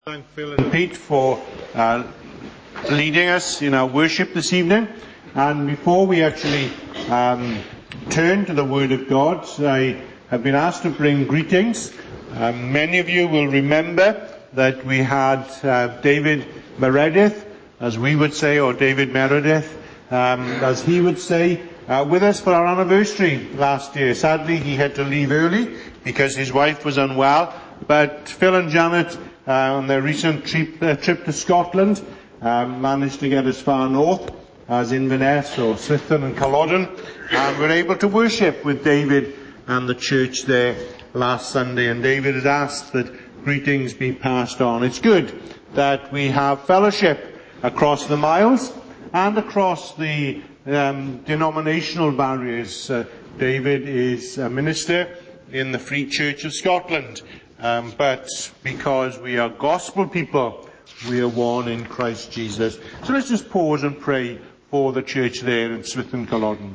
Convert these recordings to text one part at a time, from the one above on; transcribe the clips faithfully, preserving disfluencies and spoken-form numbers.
Thank Phil and Pete for uh, leading us in our worship this evening. And before we actually um, turn to the Word of God, I have been asked to bring greetings. Um, many of you will remember that we had uh, David Meredith, as we would say, or David Meredith, um, as he would say, uh, with us for our anniversary last year. Sadly, he had to leave early because his wife was unwell. But Phil and Janet, uh, on their recent trip, uh, trip to Scotland, um, managed to get as far north as Inverness or Swithun and Culloden, and were able to worship with David and the church there last Sunday. And David has asked that greetings be passed on. It's good that we have fellowship across the miles and across the um, denominational barriers. Uh, David is a minister in the Free Church of Scotland. Um, but because we are gospel people, we are one in Christ Jesus. So let's just pause and pray for the church there in Swithun Culloden.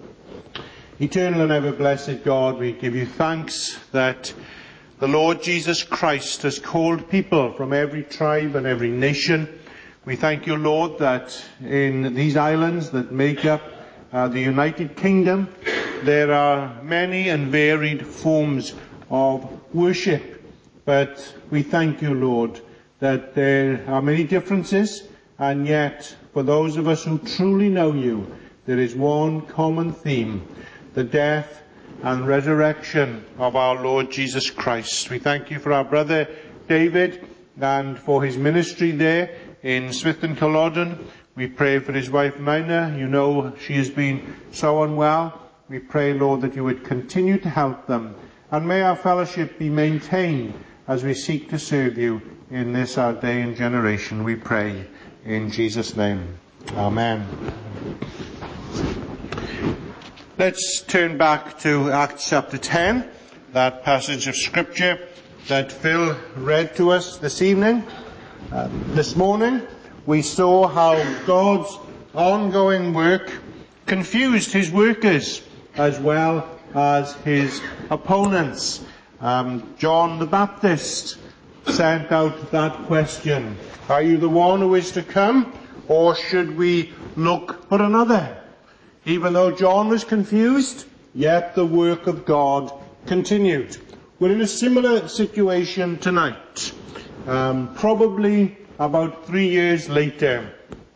Eternal and ever blessed God, we give you thanks that the Lord Jesus Christ has called people from every tribe and every nation. We thank you, Lord, that in these islands that make up uh, the United Kingdom, there are many and varied forms of worship. But we thank you, Lord, that there are many differences, and yet for those of us who truly know you, there is one common theme: the death and resurrection of our Lord Jesus Christ. We thank you for our brother David and for his ministry there in Swithun Culloden. We pray for his wife Nina. You know she has been so unwell. We pray, Lord, that you would continue to help them. And may our fellowship be maintained as we seek to serve you in this our day and generation. We pray in Jesus' name. Amen. Let's turn back to Acts chapter ten, that passage of scripture that Phil read to us this evening. Uh, this morning we saw how God's ongoing work confused his workers as well as his opponents. Um, John the Baptist sent out that question: are you the one who is to come, or should we look for another? Even though John was confused, yet the work of God continued. We're in a similar situation tonight. Um, probably about three years later,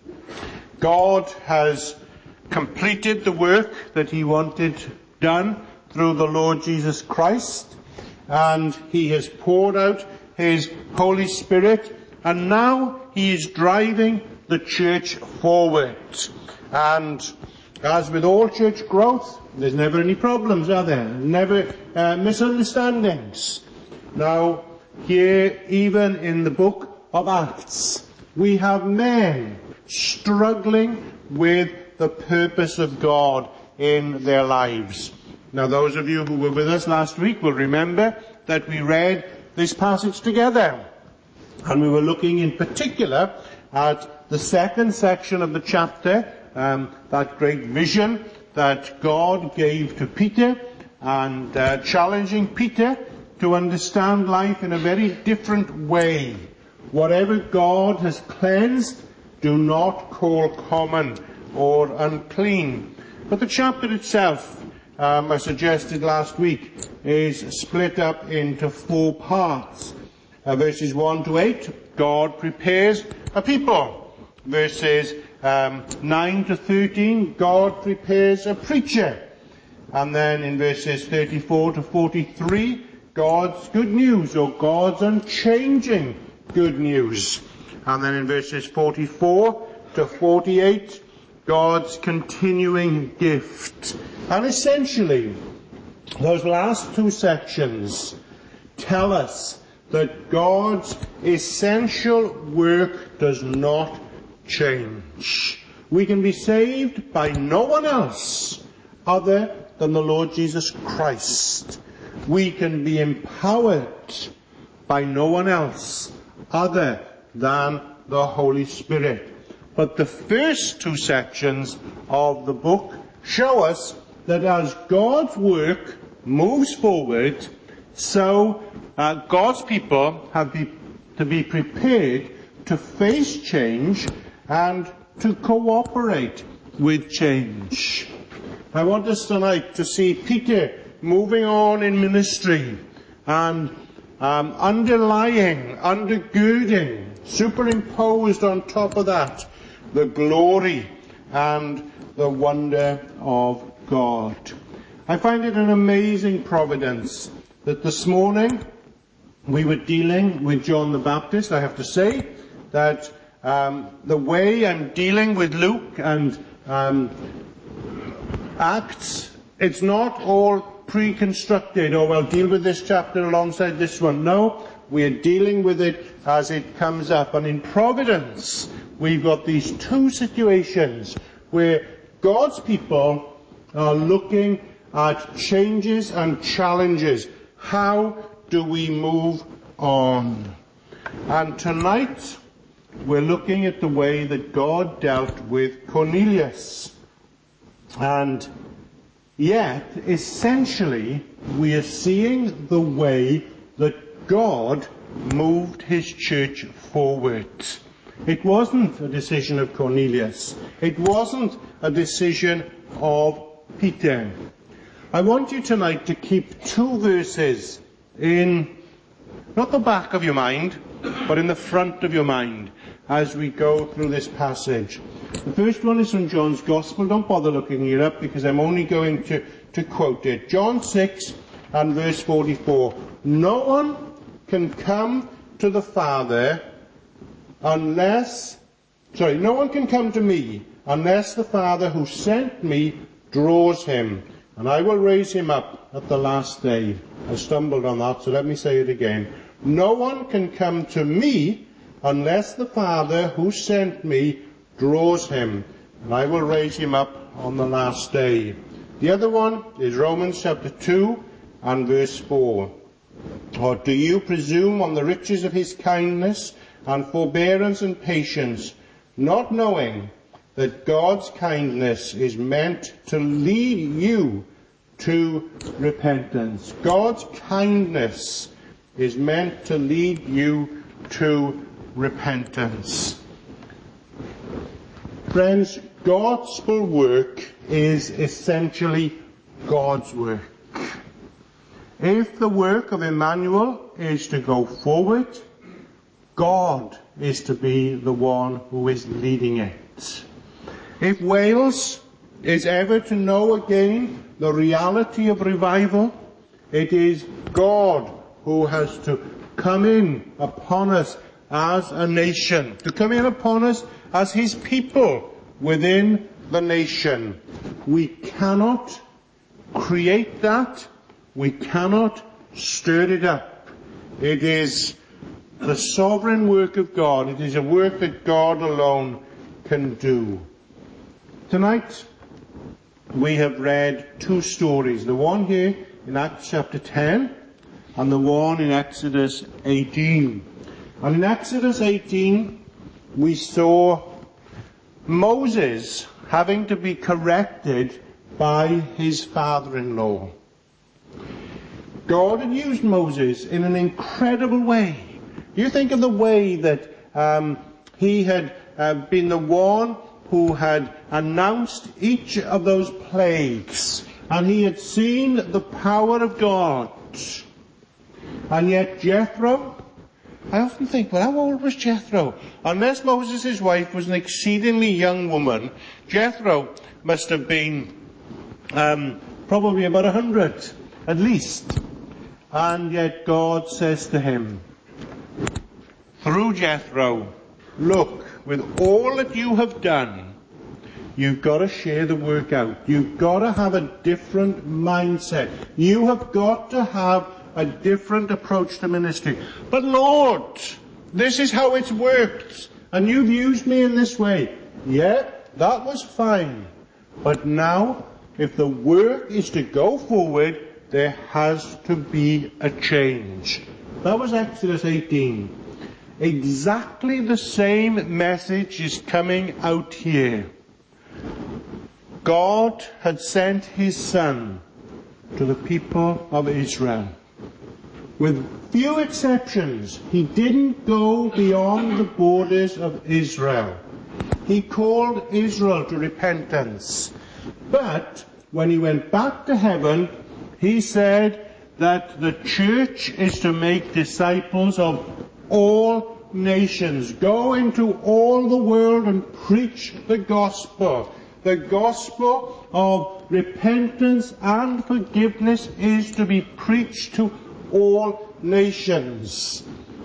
God has completed the work that he wanted done through the Lord Jesus Christ, and he has poured out his Holy Spirit, and now he is driving the church forward. And as with all church growth, there's never any problems, are there? Never uh, misunderstandings. Now, here, even in the book of Acts, we have men struggling with the purpose of God in their lives. Now, those of you who were with us last week will remember that we read this passage together. And we were looking in particular at the second section of the chapter, um, that great vision that God gave to Peter, and uh, challenging Peter to understand life in a very different way. Whatever God has cleansed, do not call common or unclean. But the chapter itself, um, I suggested last week, is split up into four parts. Uh, verses one to eight, God prepares a people. Verses um, nine to thirteen, God prepares a preacher. And then in verses thirty-four to forty-three, God's good news, or God's unchanging good news. And then in verses forty-four to forty-eight, God's continuing gift. And essentially, those last two sections tell us that God's essential work does not change. We can be saved by no one else other than the Lord Jesus Christ. We can be empowered by no one else other than the Holy Spirit. But the first two sections of the book show us that as God's work moves forward, so uh, God's people have be, to be prepared to face change and to cooperate with change. I want us tonight to see Peter moving on in ministry and um, underlying, undergirding, superimposed on top of that, the glory and the wonder of God. I find it an amazing providence that this morning we were dealing with John the Baptist. I have to say that um, the way I'm dealing with Luke and um, Acts, it's not all pre-constructed, or I'll deal with this chapter alongside this one. No, we are dealing with it as it comes up. And in providence, we've got these two situations where God's people are looking at changes and challenges. How do we move on? And tonight, we're looking at the way that God dealt with Cornelius. And yet, essentially, we are seeing the way that God moved his church forward. It wasn't a decision of Cornelius. It wasn't a decision of Peter. I want you tonight to keep two verses in, not the back of your mind, but in the front of your mind as we go through this passage. The first one is from John's Gospel. Don't bother looking it up because I'm only going to, to quote it. John six and verse forty-four. No one can come to the Father unless, sorry, no one can come to me unless the Father who sent me draws him, and I will raise him up at the last day. I stumbled on that, so let me say it again. No one can come to me unless the Father who sent me draws him, and I will raise him up on the last day. The other one is Romans chapter two and verse four. Or do you presume on the riches of his kindness and forbearance and patience, not knowing that God's kindness is meant to lead you to repentance? God's kindness is meant to lead you to repentance. Friends, gospel work is essentially God's work. If the work of Emmanuel is to go forward, God is to be the one who is leading it. If Wales is ever to know again the reality of revival, it is God who has to come in upon us as a nation, to come in upon us as his people within the nation. We cannot create that. We cannot stir it up. It is the sovereign work of God. It is a work that God alone can do. Tonight, we have read two stories. The one here in Acts chapter ten and the one in Exodus eighteen. And in Exodus eighteen, we saw Moses having to be corrected by his father-in-law. God had used Moses in an incredible way. You think of the way that um, he had uh, been the one who had announced each of those plagues, and he had seen the power of God. And yet Jethro, I often think, well, how old was Jethro? Unless Moses' wife was an exceedingly young woman, Jethro must have been um, probably about a hundred, at least. And yet God says to him, through Jethro, look, with all that you have done, you've got to share the work out. You've got to have a different mindset. You have got to have a different approach to ministry. But Lord, this is how it's worked, and you've used me in this way. Yeah, that was fine. But now, if the work is to go forward, there has to be a change. That was Exodus eighteen. Exactly the same message is coming out here. God had sent his Son to the people of Israel with few exceptions, he didn't go beyond the borders of Israel. He called Israel to repentance. But when he went back to heaven, he said that the church is to make disciples of all nations. Go into all the world and preach the gospel. The gospel of repentance and forgiveness is to be preached to all nations.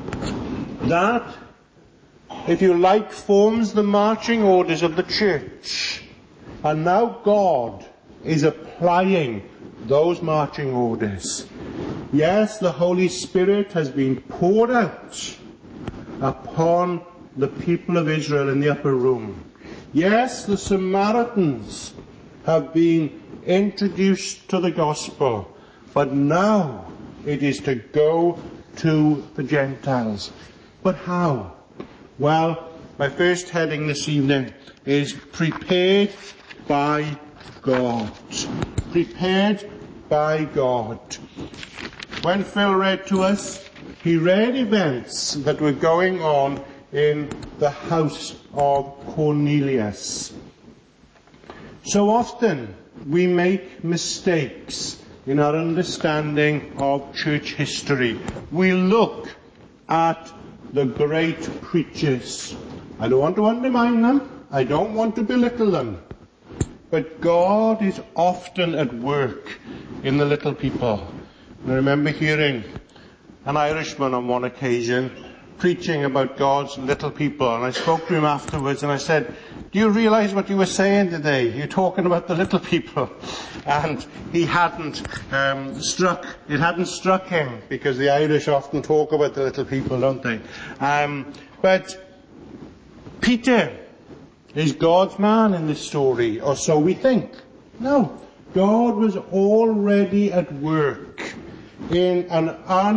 That, if you like, forms the marching orders of the church. And now God is applying those marching orders. Yes, the Holy Spirit has been poured out upon the people of Israel in the upper room. Yes, the Samaritans have been introduced to the gospel, but now it is to go to the Gentiles. But how? Well, my first heading this evening is prepared by God. Prepared by God. When Phil read to us, he read events that were going on in the house of Cornelius. So often we make mistakes in our understanding of church history. We look at the great preachers. I don't want to undermine them. I don't want to belittle them. But God is often at work in the little people. I remember hearing an Irishman on one occasion preaching about God's little people, and I spoke to him afterwards and I said, do you realize what you were saying today? You're talking about the little people. And he hadn't um, struck, it hadn't struck him, because the Irish often talk about the little people, don't they? Um, but Peter is God's man in this story, or so we think. No, God was already at work in an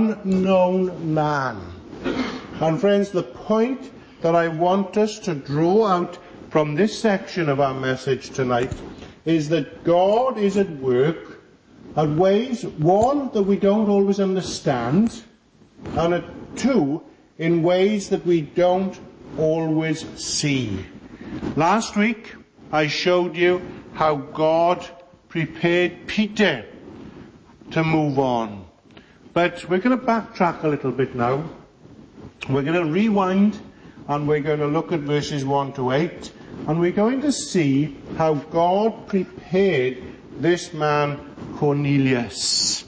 unknown man. And friends, the point that I want us to draw out from this section of our message tonight is that God is at work at ways, one, that we don't always understand, and at two, in ways that we don't always see. Last week, I showed you how God prepared Peter to move on. But we're going to backtrack a little bit now. We're going to rewind, and we're going to look at verses one to eight, and we're going to see how God prepared this man Cornelius.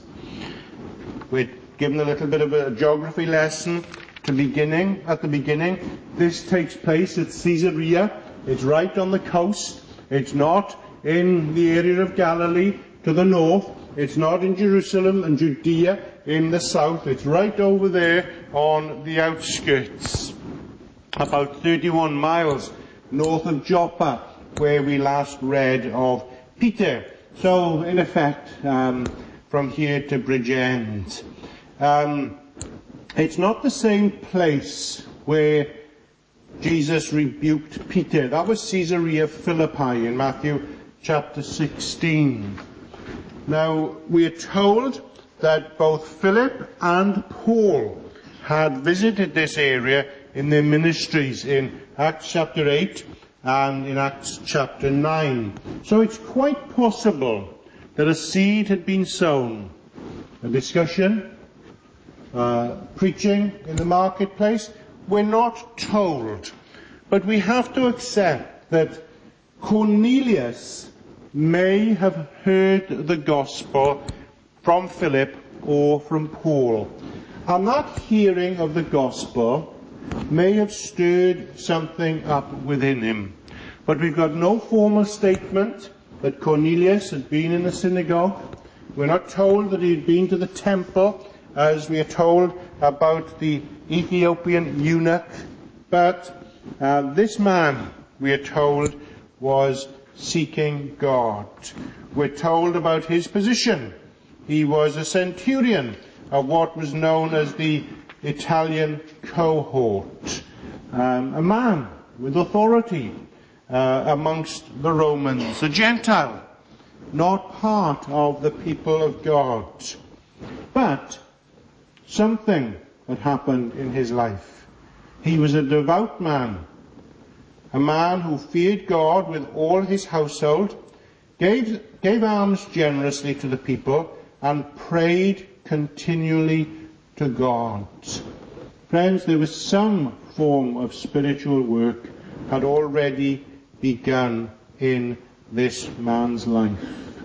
We're given a little bit of a geography lesson to beginning, at the beginning. This takes place at Caesarea. It's right on the coast. It's not in the area of Galilee to the north. It's not in Jerusalem and Judea in the south. It's right over there on the outskirts, about thirty-one miles north of Joppa, where we last read of Peter. So, in effect, um, from here to Bridgend. Um, it's not the same place where Jesus rebuked Peter. That was Caesarea Philippi in Matthew chapter sixteen. Now, we are told that both Philip and Paul had visited this area in their ministries in Acts chapter eight and in Acts chapter nine. So it's quite possible that a seed had been sown. A discussion, uh, preaching in the marketplace. We're not told. But we have to accept that Cornelius may have heard the gospel from Philip or from Paul. And that hearing of the gospel may have stirred something up within him. But we've got no formal statement that Cornelius had been in the synagogue. We're not told that he had been to the temple, as we are told about the Ethiopian eunuch. But uh, this man, we are told, was seeking God. We're told about his position. He was a centurion of what was known as the Italian cohort. Um, a man with authority uh, amongst the Romans. A Gentile, not part of the people of God. But something had happened in his life. He was a devout man, a man who feared God with all his household, gave, gave alms generously to the people, and prayed continually to God. Friends, there was some form of spiritual work had already begun in this man's life.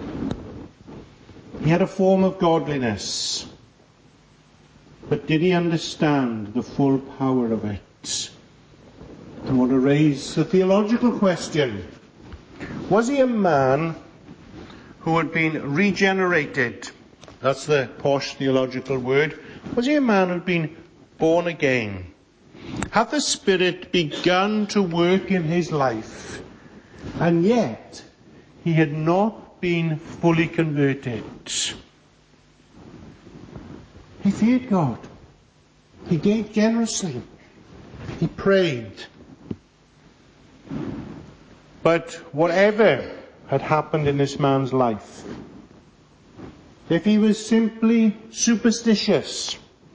He had a form of godliness, but did he understand the full power of it? I want to raise a theological question. Was he a man who had been regenerated? That's the posh theological word. Was he a man who had been born again? Had the Spirit begun to work in his life, and yet he had not been fully converted? He feared God. He gave generously. He prayed. But whatever had happened in this man's life, if he was simply superstitious,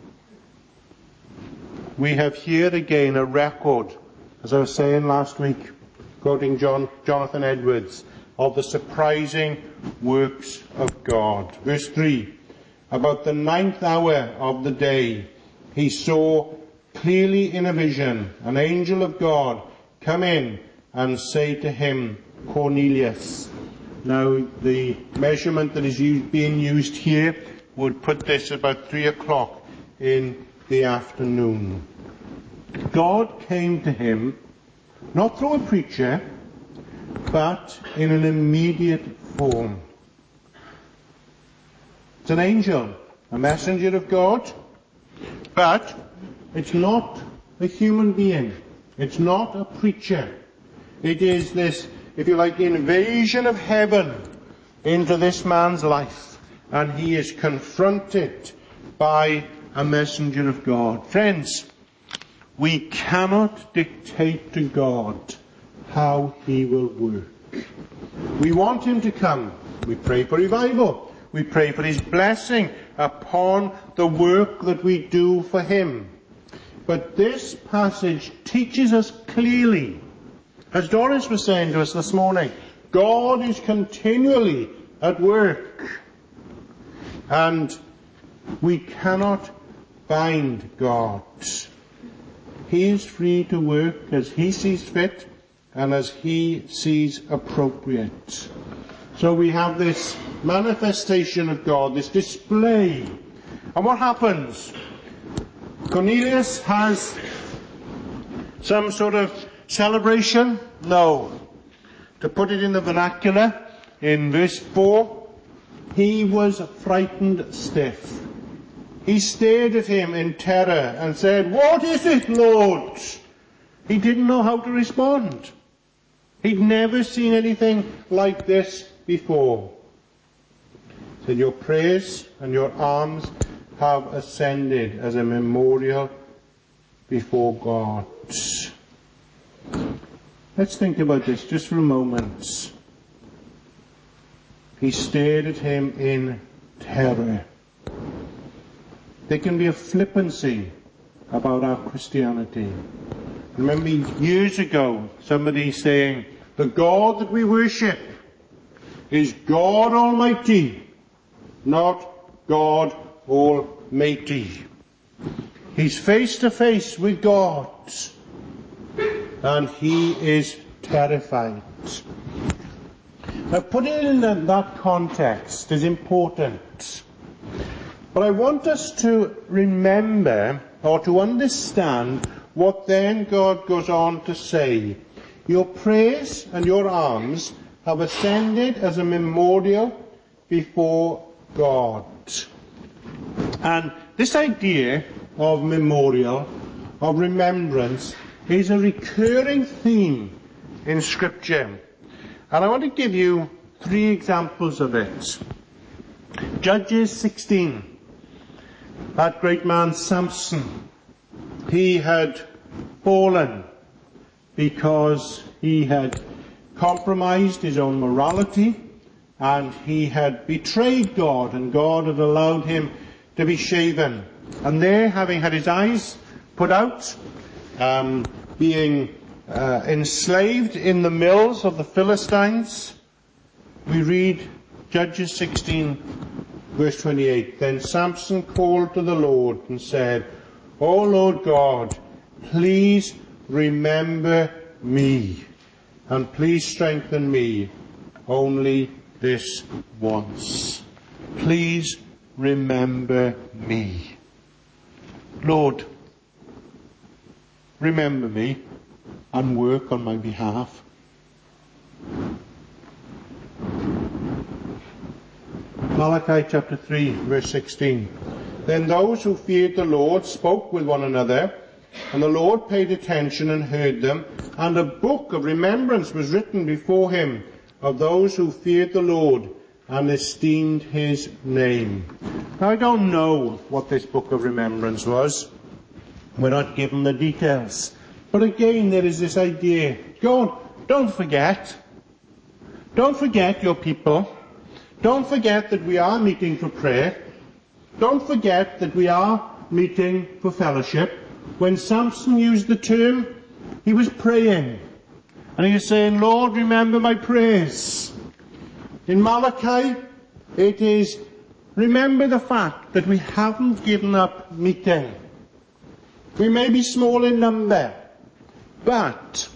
we have here again a record, as I was saying last week, quoting John, Jonathan Edwards, of the surprising works of God. Verse three, about the ninth hour of the day, he saw clearly in a vision an angel of God come in and say to him, Cornelius. Now, the measurement that is used, being used here would put this about three o'clock in the afternoon. God came to him, not through a preacher, but in an immediate form. It's an angel, a messenger of God, but it's not a human being. It's not a preacher. It is this, if you like, invasion of heaven into this man's life, and he is confronted by a messenger of God. Friends, we cannot dictate to God how he will work. We want him to come. We pray for revival. We pray for his blessing upon the work that we do for him. But this passage teaches us clearly, as Doris was saying to us this morning, God is continually at work. And we cannot bind God. He is free to work as he sees fit and as he sees appropriate. So we have this manifestation of God, this display. And what happens? Cornelius has some sort of celebration? No. To put it in the vernacular, in verse four, he was frightened stiff. He stared at him in terror and said, "What is it, Lord?" He didn't know how to respond. He'd never seen anything like this before. He said, "Your prayers and your alms have ascended as a memorial before God." Let's think about this just for a moment. He stared at him in terror. There can be a flippancy about our Christianity. I remember years ago somebody saying, the God that we worship is God Almighty, not God Almighty. He's face to face with God, and he is terrified. Now, putting it in that context is important. But I want us to remember, or to understand, what then God goes on to say. Your prayers and your alms have ascended as a memorial before God. And this idea of memorial, of remembrance, is a recurring theme in Scripture. And I want to give you three examples of it. Judges sixteen. That great man Samson, he had fallen because he had compromised his own morality and he had betrayed God, and God had allowed him to be shaven And there, having had his eyes put out, um, being uh, enslaved in the mills of the Philistines, we read Judges sixteen, verse twenty-eight. Then Samson called to the Lord and said, O Lord God, please remember me, and please strengthen me only this once. Please remember me. Lord, remember me and work on my behalf. Malachi chapter three, verse sixteen. Then those who feared the Lord spoke with one another, and the Lord paid attention and heard them, and a book of remembrance was written before him of those who feared the Lord and esteemed his name. Now, I don't know what this book of remembrance was. We're not given the details. But again, there is this idea. God, don't forget. Don't forget your people. Don't forget that we are meeting for prayer. Don't forget that we are meeting for fellowship. When Samson used the term, he was praying. And he was saying, Lord, remember my prayers. In Malachi, it is, remember the fact that we haven't given up meeting. We may be small in number, but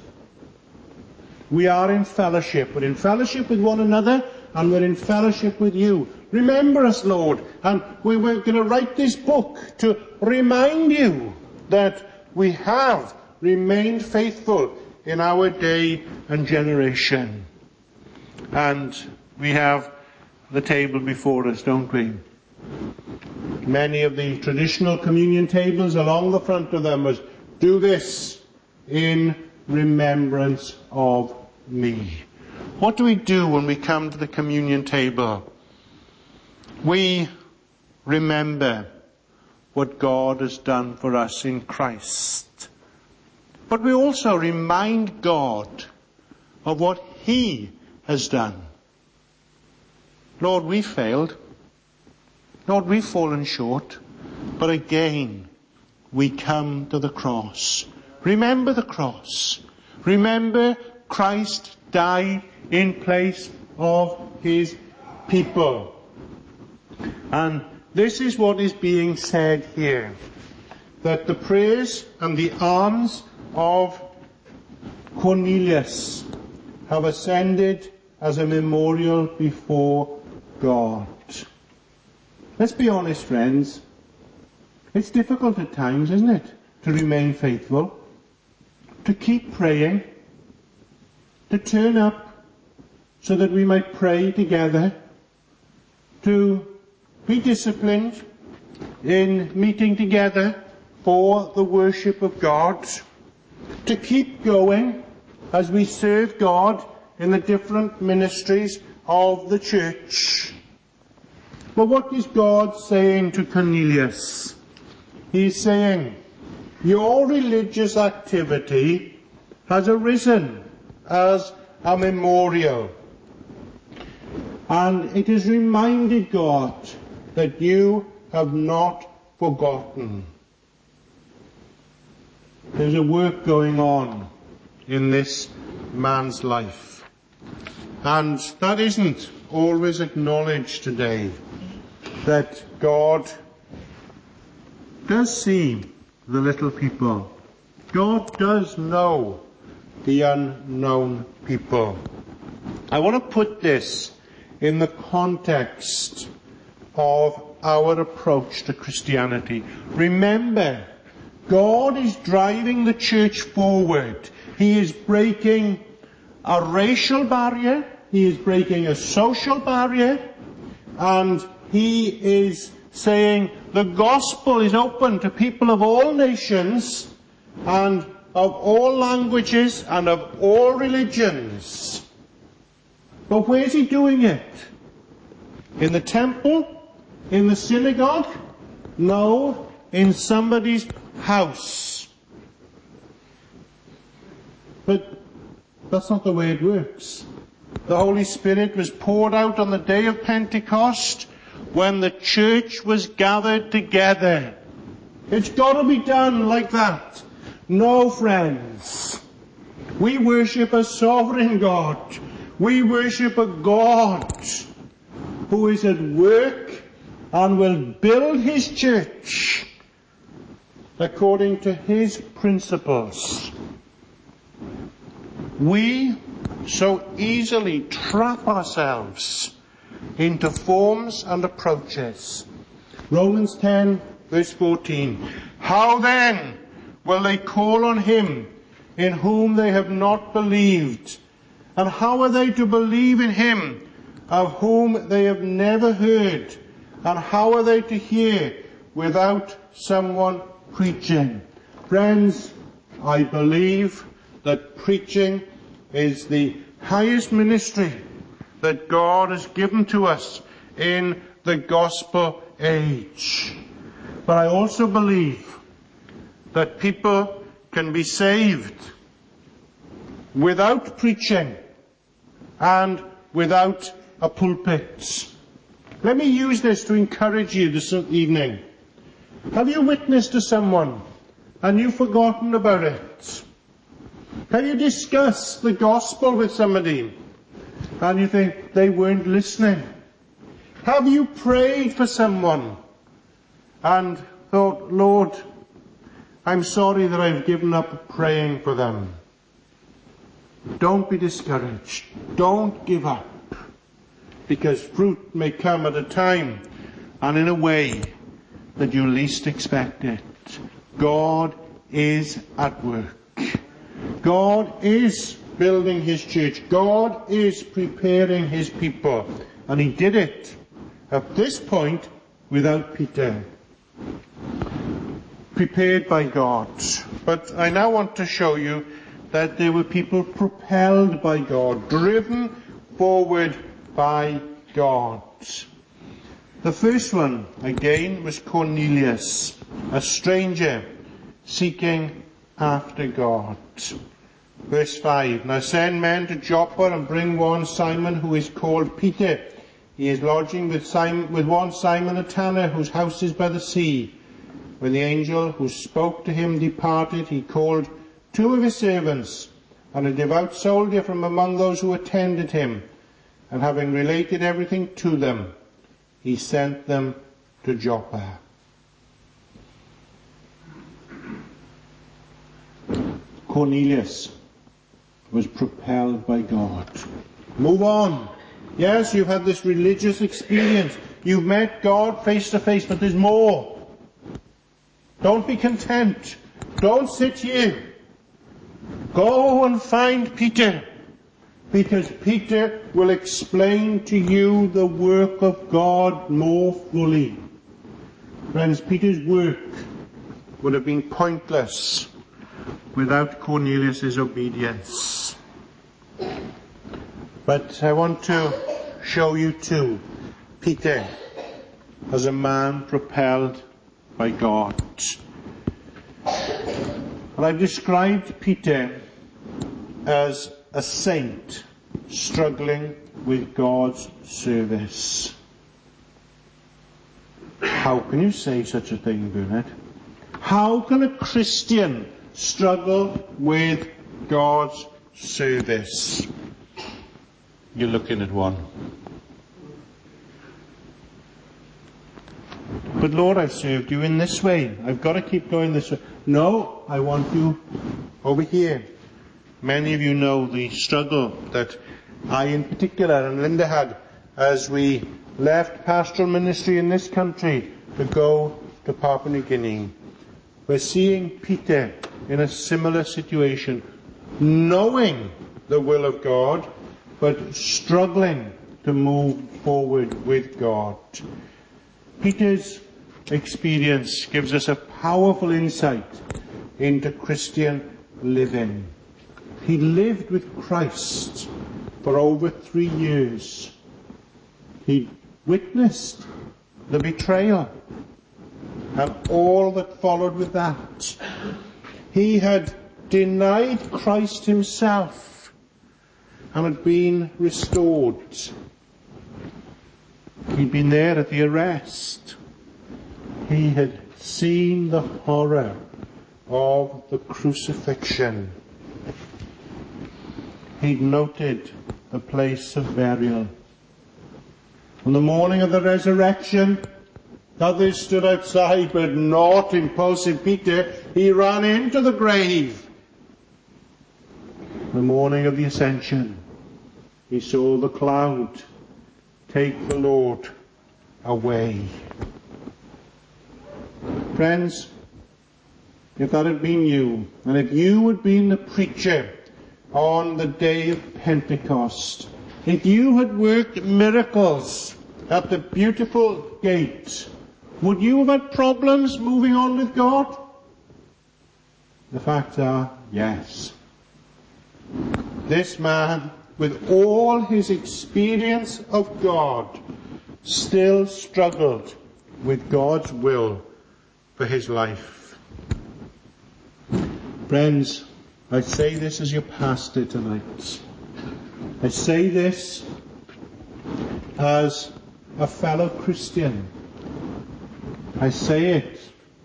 we are in fellowship. We're in fellowship with one another, and we're in fellowship with you. Remember us, Lord. And we were going to write this book to remind you that we have remained faithful in our day and generation. And we have the table before us, don't we? Many of the traditional communion tables along the front of them was, do this in remembrance of me. What do we do when we come to the communion table? We remember what God has done for us in Christ. But we also remind God of what He has done. Lord, we failed. Lord, we've fallen short. But again, we come to the cross. Remember the cross. Remember Christ died in place of His people. And this is what is being said here. That the prayers and the alms of Cornelius have ascended as a memorial before God. Let's be honest, friends. It's difficult at times, isn't it, to remain faithful, to keep praying, to turn up so that we might pray together, to be disciplined in meeting together for the worship of God, to keep going as we serve God in the different ministries of the church. But what is God saying to Cornelius? He's saying, your religious activity has arisen as a memorial. And it has reminded God that you have not forgotten. There's a work going on in this man's life. And that isn't always acknowledged today, that God does see the little people. God does know the unknown people. I want to put this in the context of our approach to Christianity. Remember, God is driving the church forward. He is breaking a racial barrier. He is breaking a social barrier. And He is saying the gospel is open to people of all nations and of all languages and of all religions. But where's He doing it? In the temple? In the synagogue? No, in somebody's house. But that's not the way it works. The Holy Spirit was poured out on the day of Pentecost when the church was gathered together It's got to be done like that. No, friends. We worship a sovereign God. We worship a God who is at work and will build his church according to his principles. We so easily trap ourselves into forms and approaches. Romans ten, verse fourteen. How then will they call on him in whom they have not believed? And how are they to believe in him of whom they have never heard? And how are they to hear without someone preaching? Friends, I believe that preaching is the highest ministry that God has given to us in the gospel age. But I also believe that people can be saved without preaching and without a pulpit. Let me use this to encourage you this evening. Have you witnessed to someone and you've forgotten about it? Have you discussed the gospel with somebody and you think they weren't listening? Have you prayed for someone and thought, Lord, I'm sorry that I've given up praying for them? Don't be discouraged. Don't give up. Because fruit may come at a time and in a way that you least expect it. God is at work. God is building his church. God is preparing his people. And he did it at this point without Peter. Prepared by God. But I now want to show you that there were people propelled by God, driven forward by God. The first one, again, was Cornelius, a stranger seeking after God. Verse five, Now send men to Joppa and bring one Simon who is called Peter. He is lodging with, Simon, with one Simon a tanner whose house is by the sea. When the angel who spoke to him departed, he called two of his servants and a devout soldier from among those who attended him. And having related everything to them, he sent them to Joppa. Cornelius was propelled by God. Move on. Yes, you've had this religious experience. You've met God face to face, but there's more. Don't be content. Don't sit here. Go and find Peter. Because Peter will explain to you the work of God more fully. Friends, Peter's work would have been pointless without Cornelius' obedience. But I want to show you too, Peter as a man propelled by God. And I've described Peter as a saint struggling with God's service. How can you say such a thing, Bernard? How can a Christian struggle with God's service? You're looking at one. But Lord, I've served you in this way. I've got to keep going this way. No, I want you over here. Many of you know the struggle that I in particular and Linda had as we left pastoral ministry in this country to go to Papua New Guinea. We're seeing Peter in a similar situation, knowing the will of God, but struggling to move forward with God. Peter's experience gives us a powerful insight into Christian living. He lived with Christ for over three years. He witnessed the betrayal and all that followed with that. He had denied Christ himself and had been restored. He'd been there at the arrest. He had seen the horror of the crucifixion. He'd noted the place of burial. On the morning of the resurrection, others stood outside, but not impulsive Peter. He ran into the grave. The morning of the ascension, he saw the cloud take the Lord away. Friends, if that had been you, and if you had been the preacher on the day of Pentecost, if you had worked miracles at the beautiful gate, would you have had problems moving on with God? The facts are, yes. This man, with all his experience of God, still struggled with God's will for his life. Friends, I say this as your pastor tonight. I say this as a fellow Christian. I say it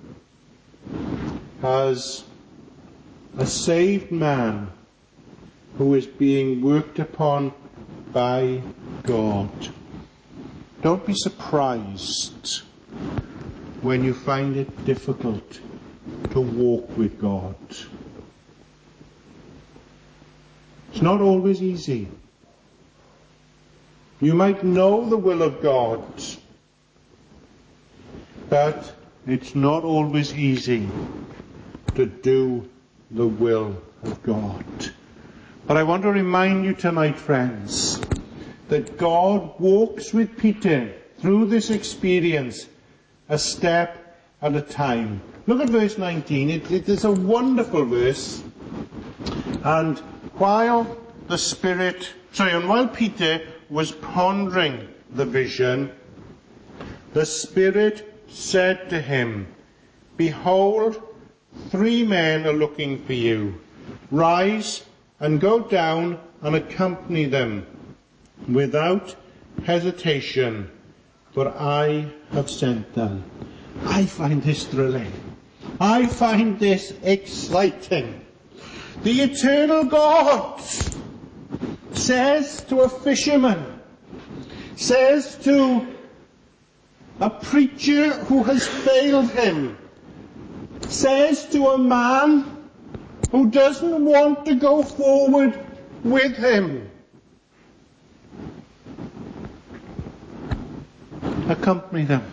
as a saved man who is being worked upon by God. Don't be surprised when you find it difficult to walk with God. It's not always easy. You might know the will of God, but it's not always easy to do the will of God. But I want to remind you tonight, friends, that God walks with Peter through this experience a step at a time. Look at verse nineteen. It, it is a wonderful verse. And while the Spirit, sorry, and while Peter was pondering the vision, the Spirit said to him, "Behold, three men are looking for you. Rise and go down and accompany them without hesitation, for I have sent them." I find this thrilling. I find this exciting. The eternal God says to a fisherman, says to a preacher who has failed him, says to a man who doesn't want to go forward with him, accompany them.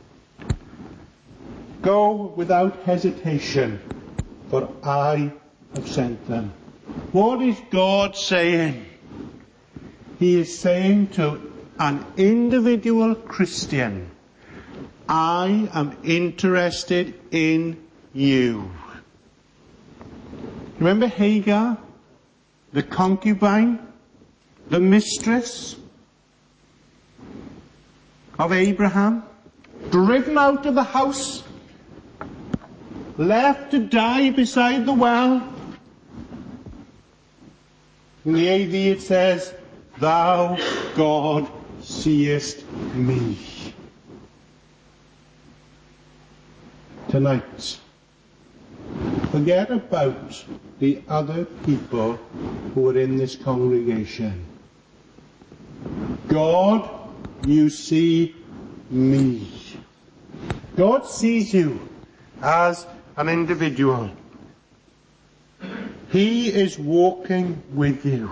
Go without hesitation, for I have sent them. What is God saying? He is saying to an individual Christian, I am interested in you. Remember Hagar, the concubine, the mistress of Abraham, driven out of the house, left to die beside the well. In the A D it says, "Thou, God, seest me." Tonight, forget about the other people who are in this congregation. God, you see me. God sees you as an individual. He is walking with you.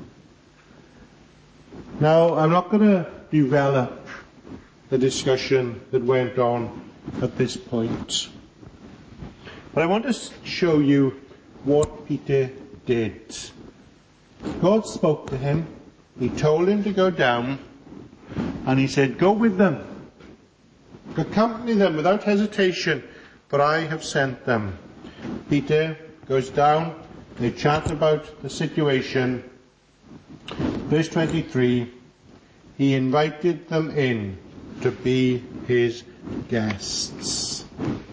Now, I'm not going to develop the discussion that went on at this point, but I want to show you what Peter did. God spoke to him. He told him to go down, and he said, "Go with them. Accompany them without hesitation, for I have sent them." Peter goes down. They chat about the situation. Verse twenty-three, he invited them in to be his guests.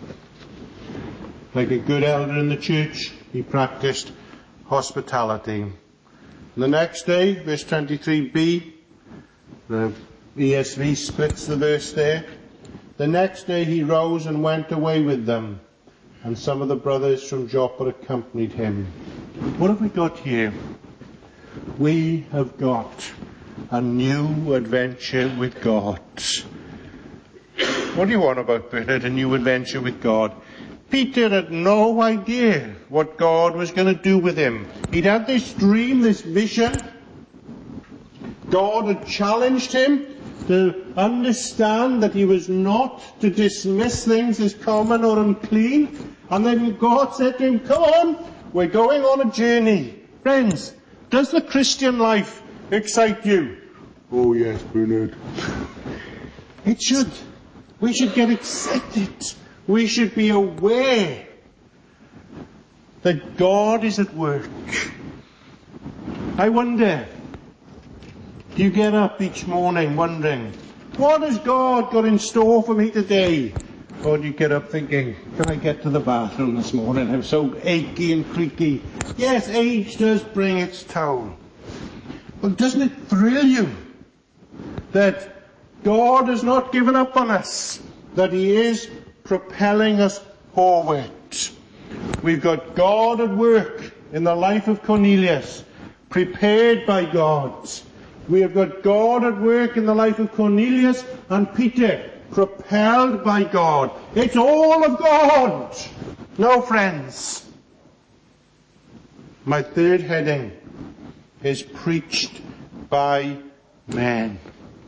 Like a good elder in the church, he practiced hospitality. The next day, verse twenty-three b, the E S V splits the verse there. The next day he rose and went away with them, and some of the brothers from Joppa accompanied him. What have we got here? We have got a new adventure with God. What do you want about Bernard? A new adventure with God? Peter had no idea what God was going to do with him. He'd had this dream, this vision. God had challenged him to understand that he was not to dismiss things as common or unclean. And then God said to him, come on, we're going on a journey. Friends, does the Christian life excite you? Oh yes, Bernard. It should. We should get excited. We should be aware that God is at work. I wonder, do you get up each morning wondering, what has God got in store for me today? Or do you get up thinking, can I get to the bathroom this morning? I'm so achy and creaky. Yes, age does bring its toll. But doesn't it thrill you that God has not given up on us, that He is propelling us forward? We've got God at work in the life of Cornelius, prepared by God. We have got God at work in the life of Cornelius and Peter, propelled by God. It's all of God. No, friends. My third heading is preached by men.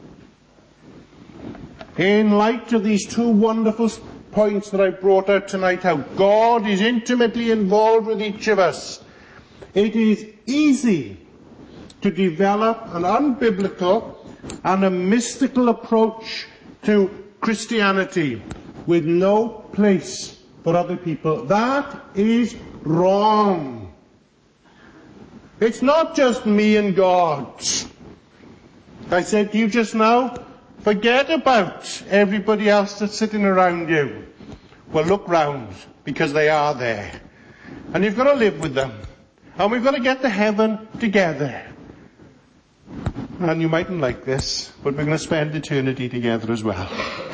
In light of these two wonderful points that I brought out tonight, how God is intimately involved with each of us, it is easy to develop an unbiblical and a mystical approach to Christianity with no place for other people. That is wrong. It's not just me and God. I said to you just now, forget about everybody else that's sitting around you. Well, look round, because they are there. And you've got to live with them. And we've got to get to heaven together. And you mightn't like this, but we're going to spend eternity together as well.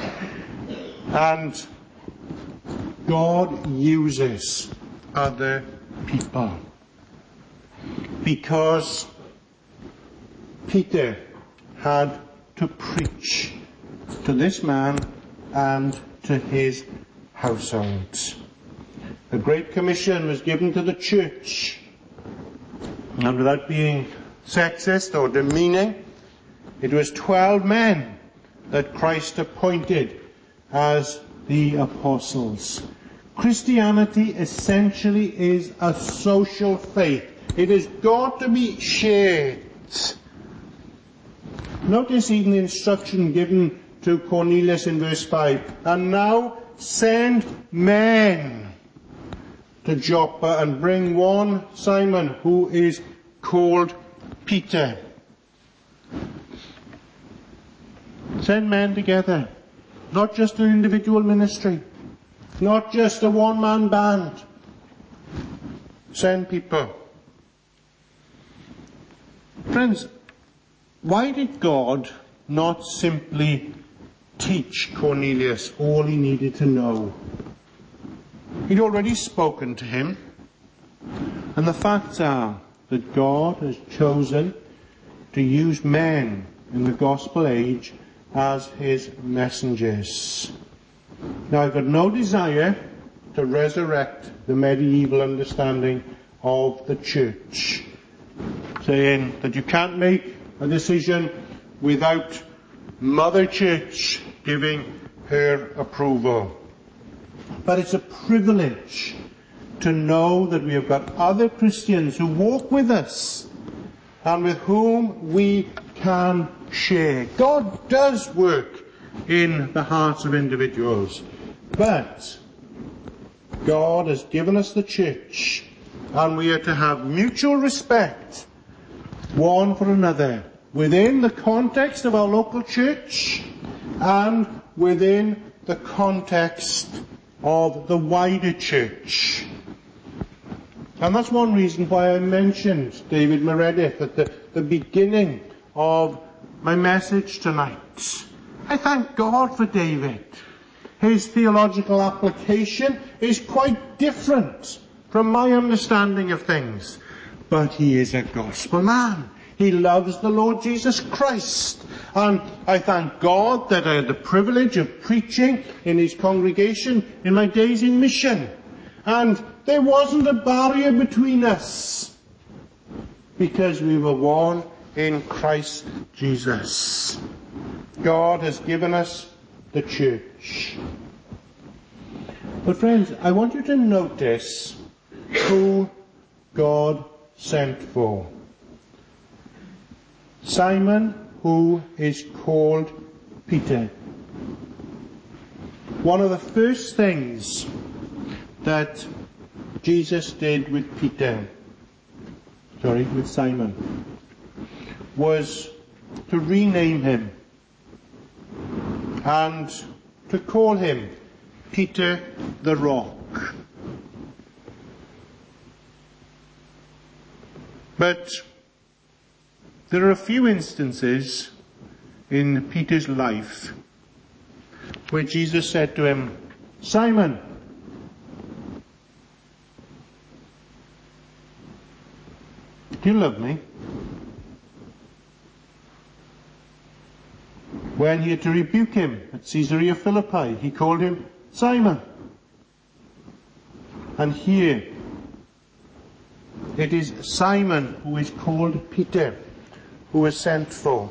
And God uses other people. Because Peter had to preach to this man and to his household. The Great Commission was given to the church. And without being sexist or demeaning, it was twelve men that Christ appointed as the apostles. Christianity essentially is a social faith. It has got to be shared. Notice even the instruction given to Cornelius in verse five. And now send men to Joppa and bring one Simon who is called Peter. Send men together. Not just an individual ministry. Not just a one-man band. Send people. Friends, why did God not simply teach Cornelius all he needed to know? He'd already spoken to him. And the facts are that God has chosen to use men in the gospel age as his messengers. Now, I've got no desire to resurrect the medieval understanding of the church, saying that you can't make a decision without Mother Church giving her approval. But it's a privilege to know that we have got other Christians who walk with us and with whom we can share. God does work in the hearts of individuals, but God has given us the church, and we are to have mutual respect one for another within the context of our local church and within the context of the wider church. And that's one reason why I mentioned David Meredith at the, the beginning of my message tonight. I thank God for David. his theological application is quite different from my understanding of things. But he is a gospel man. He loves the Lord Jesus Christ. And I thank God that I had the privilege of preaching in his congregation in my days in mission. And there wasn't a barrier between us, because we were one in Christ Jesus. God has given us the church. But friends, I want you to notice who God sent for. Simon, who is called Peter. One of the first things that Jesus did with Peter, sorry, with Simon, was to rename him and to call him Peter the Rock. But there are a few instances in Peter's life where Jesus said to him, Simon, do you love me? When he had to rebuke him at Caesarea Philippi, he called him Simon. And here, it is Simon who is called Peter, who is sent for.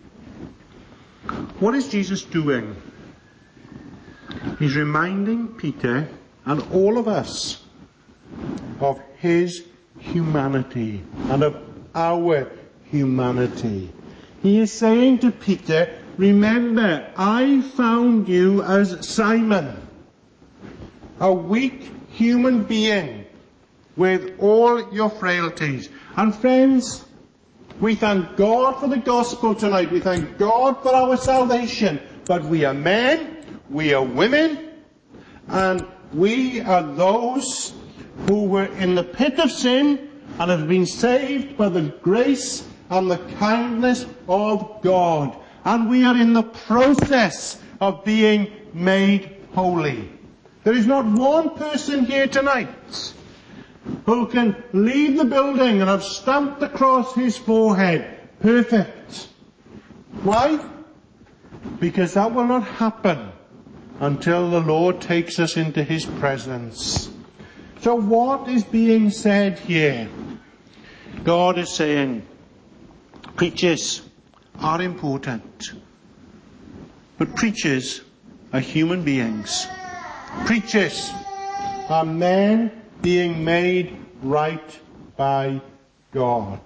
What is Jesus doing? He's reminding Peter and all of us of his humanity and of our humanity. He is saying to Peter, remember, I found you as Simon, a weak human being with all your frailties. And friends, we thank God for the gospel tonight. We thank God for our salvation. But we are men, we are women, and we are those who were in the pit of sin and have been saved by the grace and the kindness of God. And we are in the process of being made holy. There is not one person here tonight who can leave the building and have stamped across his forehead, perfect. Why? Because that will not happen until the Lord takes us into his presence. So what is being said here? God is saying, preachers are important. But preachers are human beings. Preachers are men being made right by God.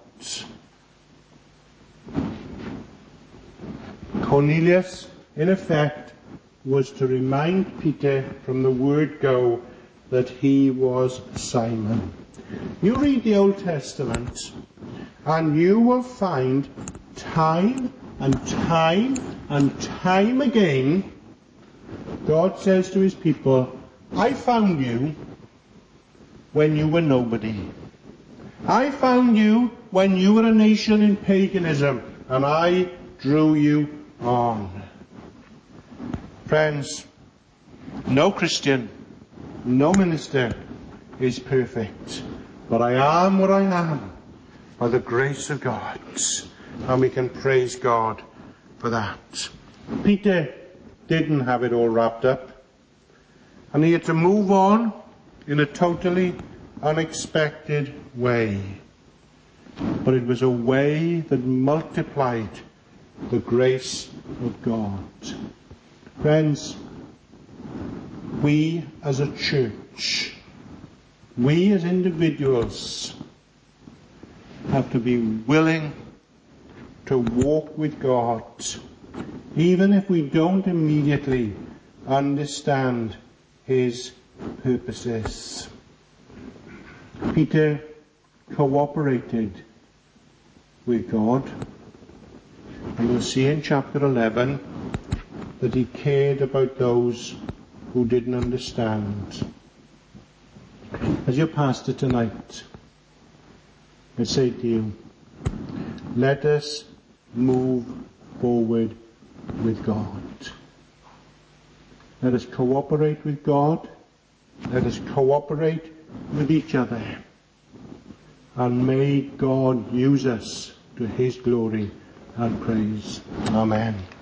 Cornelius, in effect, was to remind Peter from the word go that he was Simon. You read the Old Testament and you will find time and time and time again God says to his people, I found you when you were nobody. I found you when you were a nation in paganism, and I drew you on. Friends, no Christian, no minister is perfect, but I am what I am by the grace of God, and we can praise God for that. Peter didn't have it all wrapped up, and he had to move on in a totally unexpected way. But it was a way that multiplied the grace of God. Friends, we as a church, we as individuals, have to be willing to walk with God, even if we don't immediately understand his purposes. Peter cooperated with God, and we'll see in chapter eleven that he cared about those who didn't understand. As your pastor tonight, I say to you, let us move forward with God. Let us cooperate with God. Let us cooperate with each other. And may God use us to his glory and praise. Amen.